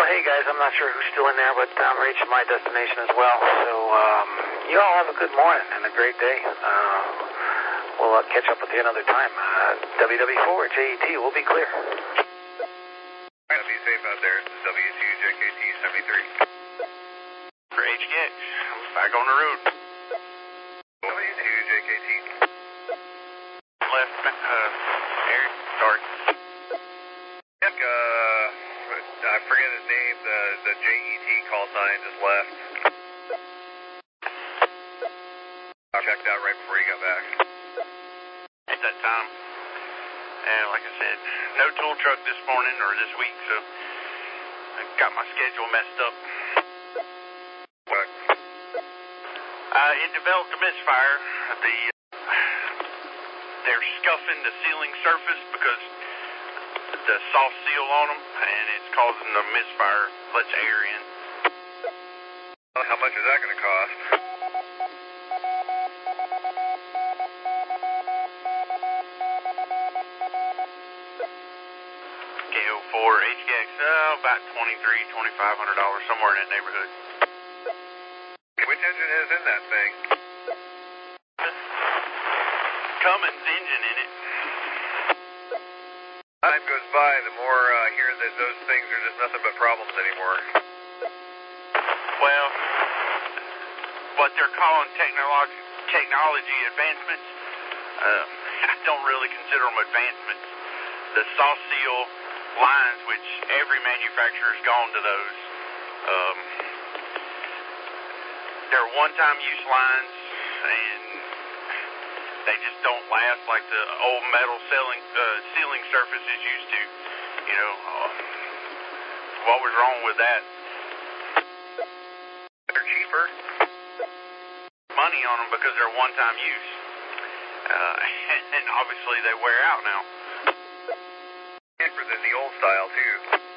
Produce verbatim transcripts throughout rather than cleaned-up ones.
hey guys, I'm not sure who's still in there, but I'm reaching my destination as well. So, um, you all have a good morning and a great day. Uh, we'll uh, catch up with you another time. Uh, W W four, J E T, we'll be clear. All right, be safe out there. W two, J K T, seventy-three. For H G X, back on the road. W two, J K T. Left, uh, Eric, sorry. Nick, uh, I forget his name, the, the J E T call sign just left. I checked out right before you got back. At that time. And like I said, no tool truck this morning or this week, so I got my schedule messed up. What? Uh, it developed a misfire. The, uh, they're scuffing the sealing surface because the soft seal on them, and it's causing the misfire, lets air in. How much is that going to cost? K O four H G X, uh, about twenty-three, twenty-five hundred dollars, somewhere in that neighborhood. Which engine is in that thing? Cummins engine in it. Time goes by, the more I uh, hear that those things are just nothing but problems anymore. Well, what they're calling technology technology advancements, uh, I don't really consider them advancements. The soft seal lines, which every manufacturer's gone to those, um, they're one-time use lines, and they just don't last like the old metal sealing, uh, sealing surface is used to. You know, uh, what was wrong with that? They're cheaper. Money on them because they're one-time use. Uh, and, and obviously they wear out now. Cheaper than the old style, too.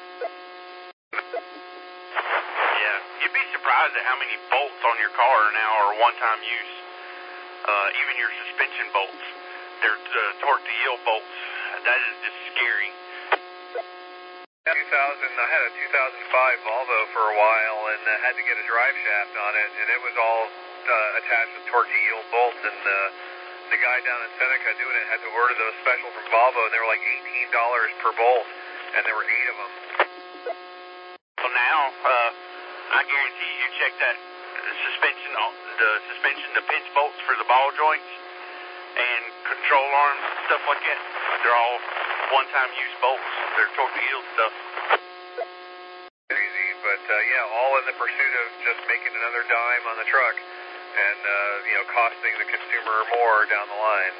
Yeah, you'd be surprised at how many bolts on your car now are one-time use. Uh, even your suspension bolts, they're uh, torque to yield bolts. That is just scary. two thousand, I had a two thousand five Volvo for a while and uh, had to get a drive shaft on it, and it was all uh, attached with torque to yield bolts, and uh, the guy down in Seneca doing it had to order those special from Volvo, and they were like eighteen dollars per bolt, and there were eight of them. Well, now, uh, I guarantee you check that suspension, the suspension, the pinch bolts for the ball joints and control arms, stuff like that. They're all one-time use bolts. They're torque to yield stuff. Crazy, but uh, yeah, all in the pursuit of just making another dime on the truck and uh, you know, costing the consumer more down the line.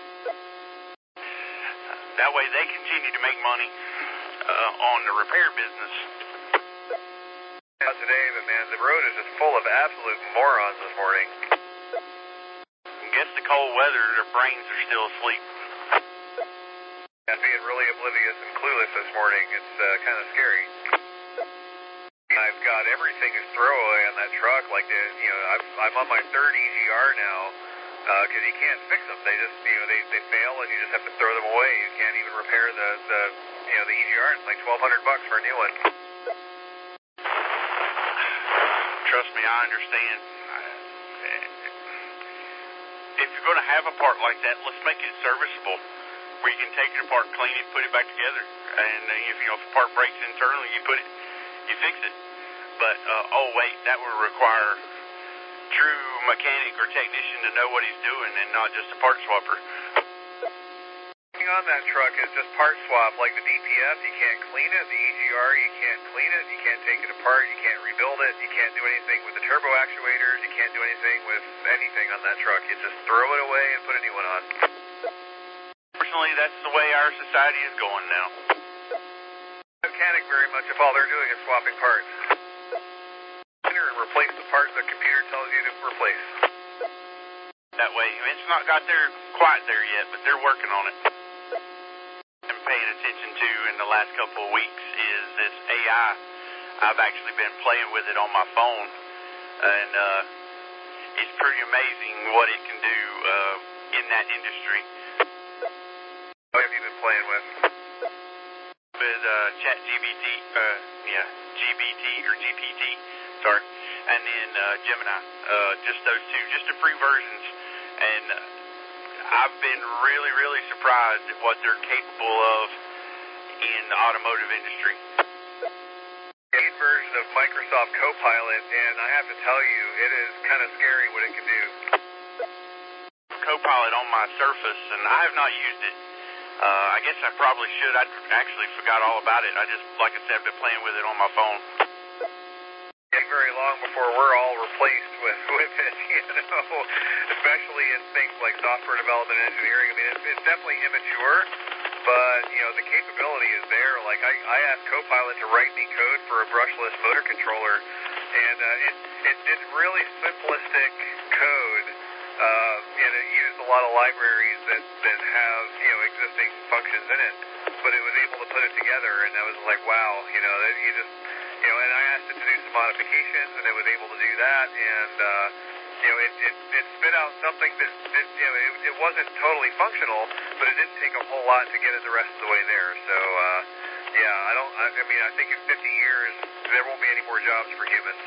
That way they continue to make money uh, on the repair business. Not today, but man, the road is just full of absolute morons this morning. I guess the cold weather, their brains are still asleep. And being really oblivious and clueless this morning, it's uh, kind of scary. I've got everything as throwaway on that truck, like the, you know, I'm, I'm on my third E G R now, because uh, you can't fix them. They just, you know, they, they fail and you just have to throw them away. You can't even repair the, the you know, the E G R. It's like twelve hundred bucks for a new one. Trust me, I understand. If you're going to have a part like that, let's make it serviceable, where you can take it apart, clean it, put it back together. And uh, if you know if the part breaks internally, you put it, you fix it. But uh, oh wait, that would require true mechanic or technician to know what he's doing, and not just a part swapper. On that truck is just part swap, like the D P F, you can't clean it, the E G R, you can't clean it, you can't take it apart, you can't rebuild it, you can't do anything with the turbo actuators, you can't do anything with anything on that truck. You just throw it away and put a new one on. Unfortunately, that's the way our society is going now. Mechanic very much if all they're doing is swapping parts. Enter and replace the part the computer tells you to replace. That way, it's not got there quite there yet, but they're working on it. I'm paying attention to in the last couple of weeks is this A I. I've actually been playing with it on my phone, and uh, it's pretty amazing what it can do uh, in that industry. What have you been playing with? With uh, ChatGPT, uh, yeah, G B T or G P T, sorry, and then uh, Gemini. Uh, just those two, just the free versions, and uh, I've been really, really surprised at what they're capable of in the automotive industry. Paid version of Microsoft Copilot, and I have to tell you, it is kind of scary what it can do. Copilot on my Surface, and I have not used it. Uh, I guess I probably should. I actually forgot all about it. I just, like I said, I've been playing with it on my phone. Not very long before we're all replaced with, with it, you know, especially in things like software development and engineering. I mean, it's, it's definitely immature, but, you know, the capability is there. Like, I, I asked Copilot to write me code for a brushless motor controller, and uh, it, it did really simplistic code. Uh, and it used a lot of libraries that, that have, you know, existing functions in it, but it was able to put it together, and I was like, wow, you know, that you just, you know, and I asked it to do some modifications, and it was able to do that, and, uh, you know, it, it, it spit out something that, that you know, it, it wasn't totally functional, but it didn't take a whole lot to get it the rest of the way there, so, uh, yeah, I don't, I, I mean, I think in fifty years, there won't be any more jobs for humans.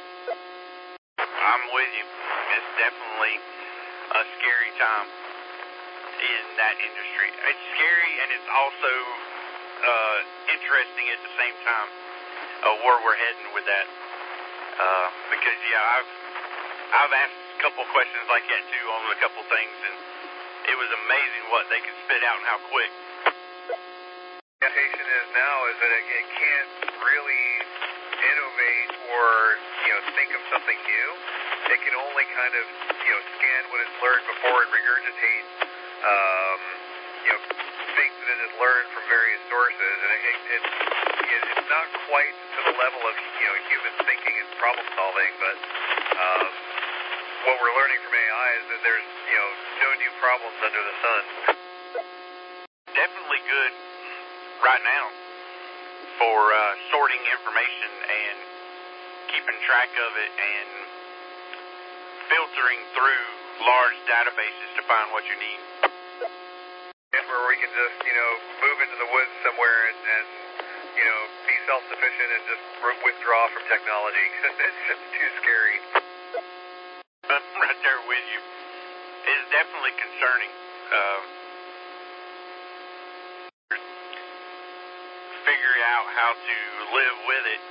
I'm with you. It's definitely a scary time in that industry. It's scary, and it's also uh, interesting at the same time uh, where we're heading with that. Uh, because yeah, I've I've asked a couple questions like that too on a couple things, and it was amazing what they could spit out and how quick. The expectation is now is that it, it can't really innovate or, you know, think of something new. It can only kind of, you know, scan what it's learned before and regurgitate, um, you know, things that it has learned from various sources. And it, it, it, it's not quite to the level of, you know, human thinking and problem solving, but um, what we're learning from A I is that there's, you know, no new problems under the sun. Definitely good right now for uh, sorting information and keeping track of it and filtering through large databases to find what you need. And where we can just, you know, move into the woods somewhere and, and you know, be self-sufficient and just withdraw from technology. It's just too scary. I'm right there with you. It's definitely concerning. Uh, figure out how to live with it,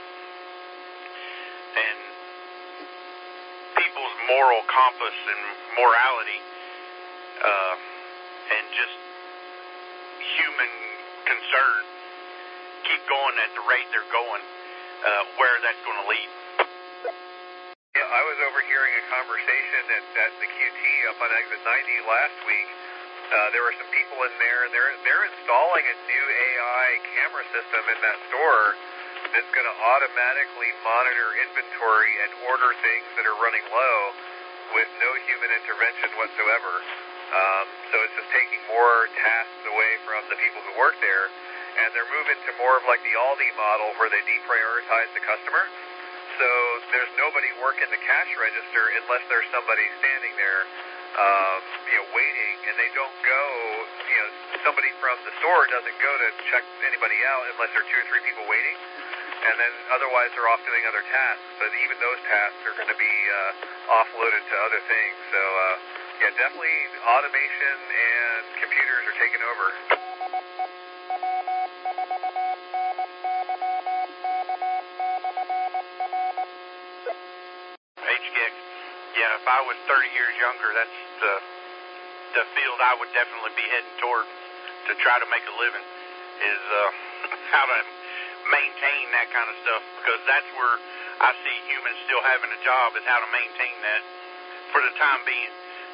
and people's moral compass and morality, uh, and just human concern keep going at the rate they're going, uh, where that's going to lead. Yeah, I was overhearing a conversation at, at the Q T up on exit ninety last week. Uh, there were some people in there, and they're, they're installing a new A I camera system in that store that's going to automatically monitor inventory and order things that are running low with no human intervention whatsoever. Um, so it's just taking more tasks away from the people who work there, and they're moving to more of like the Aldi model where they deprioritize the customer. So there's nobody working the cash register unless there's somebody standing there, um, you know, waiting, and they don't go, you know, somebody from the store doesn't go to check anybody out unless there are two or three people waiting, and then otherwise they're off doing other tasks, but even those tasks are going to be uh, offloaded to other things. So, uh, yeah, definitely automation and computers are taking over. Yeah, if I was thirty years younger, that's the the field I would definitely be heading toward to try to make a living, is uh, how to maintain that kind of stuff, because that's where I see humans still having a job, is how to maintain that for the time being.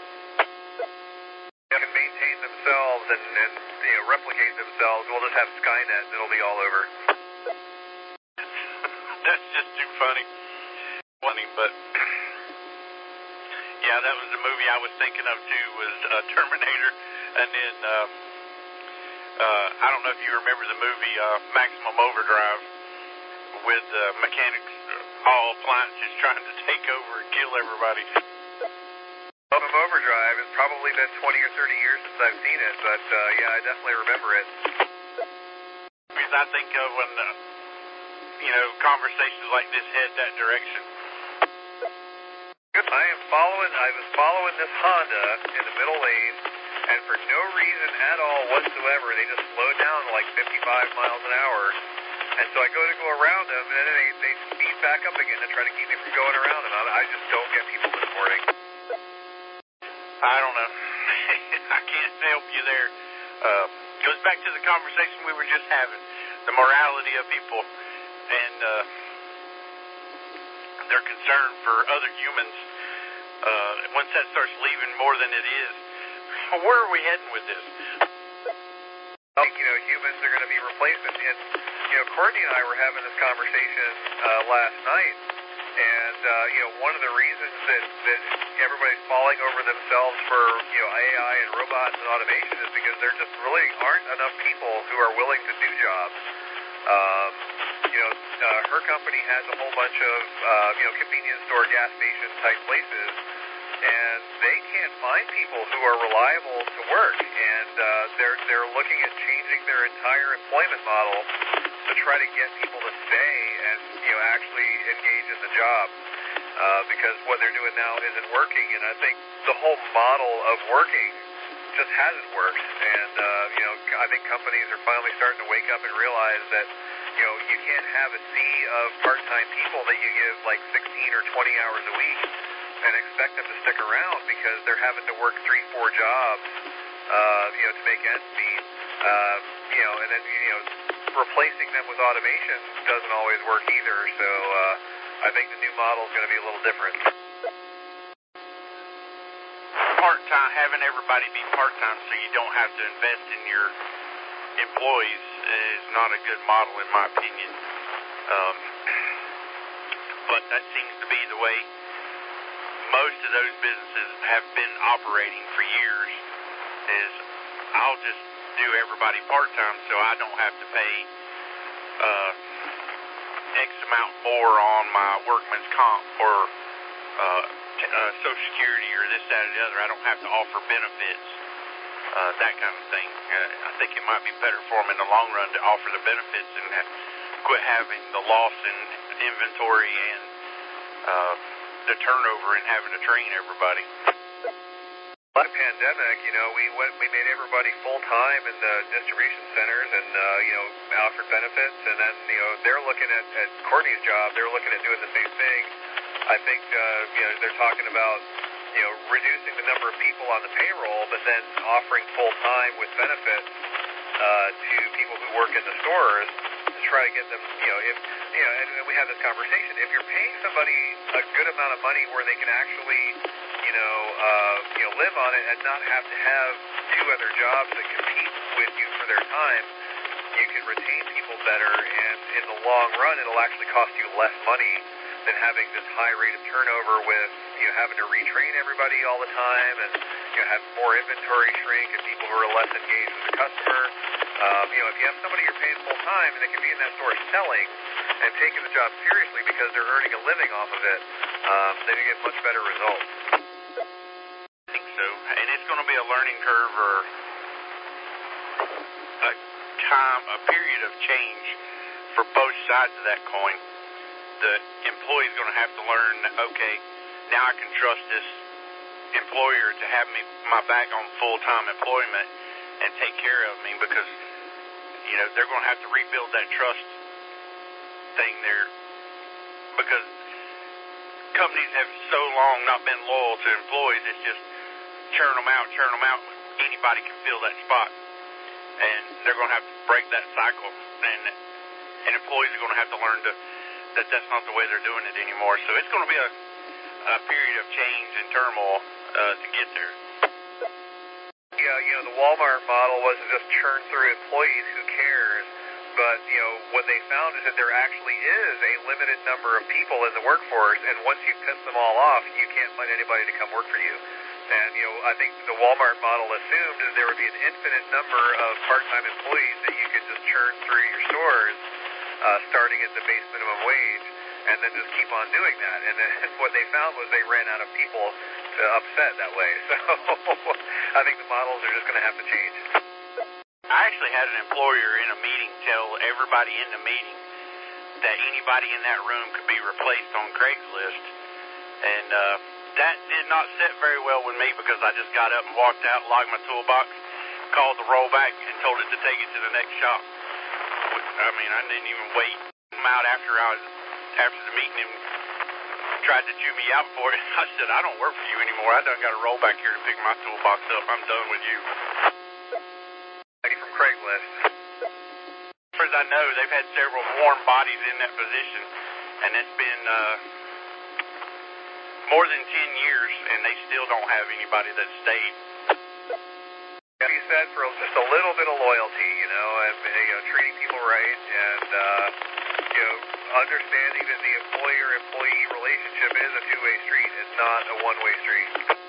They can maintain themselves and, and you know, replicate themselves. We'll just have Skynet and it'll be all over. That's just too funny. Funny, but... Yeah, that was the movie I was thinking of too, was uh, Terminator, and then uh, uh, I don't know if you remember the movie uh, Maximum Overdrive, with uh, mechanics, all appliances trying to take over and kill everybody. Maximum Overdrive, it's probably been twenty or thirty years since I've seen it, but uh, yeah, I definitely remember it. Because I think of when, uh, you know, conversations like this head that direction? I am following, I was following this Honda in the middle lane, and for no reason at all whatsoever, they just slowed down to like fifty-five miles an hour. And so I go to go around them, and then they, they speed back up again to try to keep me from going around them. I, I just don't get people this morning. I don't know. I can't help you there. Uh, goes back to the conversation we were just having, the morality of people and uh, their concern for other humans. Uh, once that starts leaving more than it is, where are we heading with this? I think, you know, humans are going to be replacement. And, you know, Courtney and I were having this conversation uh, last night, and, uh, you know, one of the reasons that, that everybody's falling over themselves for, you know, A I and robots and automation is because there just really aren't enough people who are willing to do jobs. Um, you know, uh, her company has a whole bunch of, uh, you know, convenience store, gas station type places, and they can't find people who are reliable to work, and uh, they're they're looking at changing their entire employment model to try to get people to stay and, you know, actually engage in the job, uh, because what they're doing now isn't working. And I think the whole model of working just hasn't worked, and uh, you know, I think companies are finally starting to wake up and realize that, you know, you can't have a sea of part-time people that you give like sixteen or twenty hours a week and expect them to stick around, because they're having to work three, four jobs, uh, you know, to make ends meet. Um, you know, and then, you know, replacing them with automation doesn't always work either. So uh, I think the new model is going to be a little different. Part-time, having everybody be part-time so you don't have to invest in your employees is not a good model, in my opinion. Um, but that seems to be the way most of those businesses have been operating for years, is I'll just do everybody part-time so I don't have to pay uh, X amount more on my workman's comp or uh, t- uh, Social Security or this, that, or the other. I don't have to offer benefits, uh, that kind of thing. Uh, I think it might be better for them in the long run to offer the benefits and ha- quit having the loss in inventory and uh, the turnover and having to train everybody. The pandemic, you know, we went, we made everybody full-time in the distribution centers and, uh, you know, offered benefits, and then, you know, they're looking at, at Courtney's job, they're looking at doing the same thing. I think, uh, you know, they're talking about, you know, reducing the number of people on the payroll, but then offering full-time with benefits uh, to people who work in the stores to try to get them, you know, if, you know, and, and we had this conversation, if you're paying somebody a good amount of money where they can actually, you know, uh, you know, live on it and not have to have two other jobs that compete with you for their time, you can retain people better, and in the long run, it'll actually cost you less money than having this high rate of turnover with, you know, having to retrain everybody all the time and, you know, have more inventory shrink and people who are less engaged with the customer. Um, you know, if you have somebody you're paying full time and they can be in that store selling and taking the job seriously because they're earning a living off of it, um, then you get much better results. I think so, and it's going to be a learning curve or a time, a period of change for both sides of that coin. The employee's going to have to learn, okay, now I can trust this employer to have me my back on full-time employment and take care of me, because, you know, they're going to have to rebuild that trust thing there, because companies have so long not been loyal to employees. It's just churn them out, churn them out. Anybody can fill that spot, and they're going to have to break that cycle, and and employees are going to have to learn to that that's not the way they're doing it anymore. So it's going to be a, a period of change and turmoil uh, to get there. Yeah, you know, the Walmart model wasn't just churn through employees, who cares, but, you know, what they found is that there actually is a limited number of people in the workforce, and once you piss them all off, you can't find anybody to come work for you. And, you know, I think the Walmart model assumed that there would be an infinite number of part-time employees that you could just churn through your stores, uh, starting at the base minimum wage, and then just keep on doing that. And then what they found was they ran out of people to upset that way. So I think the models are just going to have to change. I actually had an employer in a meeting tell everybody in the meeting that anybody in that room could be replaced on Craigslist. And uh, that did not sit very well with me because I just got up and walked out, logged my toolbox, called the rollback, and told it to take it to the next shop. I mean, I didn't even wait him out after I was, after the meeting and tried to chew me out for it. I said, I don't work for you anymore. I done got a rollback here to pick my toolbox up. I'm done with you. Lady from Craigslist. As far as I know, they've had several warm bodies in that position, and it's been uh, more than ten years, and they still don't have anybody that stayed. He said for just a little bit of loyalty, you know, and you know, treating people right, and uh, you know, understanding that the employer-employee relationship is a two-way street. It's not a one-way street.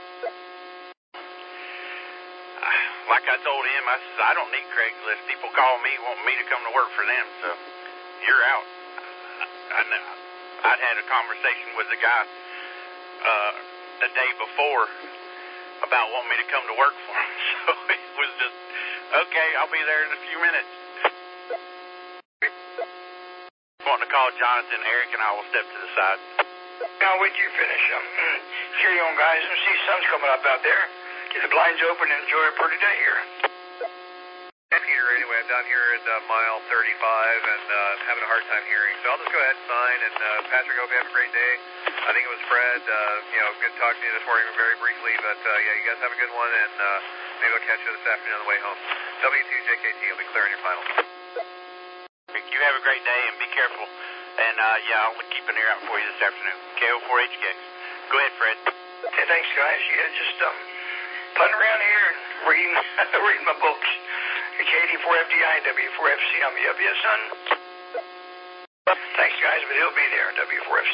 Like I told him, I said, I don't need Craigslist. People call me, want me to come to work for them, so you're out. I, I, I'd had a conversation with the guy uh, the day before about wanting me to come to work for him, so it was just, okay, I'll be there in a few minutes. Wanting to call Jonathan, Eric, and I will step to the side. Now, wait till you finish. Um, carry on, guys. I see the sun's coming up out there. Get the blinds open and enjoy a pretty day here. And Peter, anyway, I'm down here at uh, mile thirty-five and uh, having a hard time hearing. So I'll just go ahead and sign. And uh, Patrick, hope you have a great day. I think it was Fred. Uh, you know, good talking to you this morning very briefly. But uh, yeah, you guys have a good one. And uh, maybe I'll catch you this afternoon on the way home. W two J K T will be clearing your final. You have a great day and be careful. And uh, yeah, I'll keep an ear out for you this afternoon. K O four H K X. Go ahead, Fred. Hey, thanks, guys. Yeah, just um, putting around here and reading, reading my books. K eighty-four F D I, W four F C. I'm you up yet, son? Thanks, guys, but he'll be there in W four F C.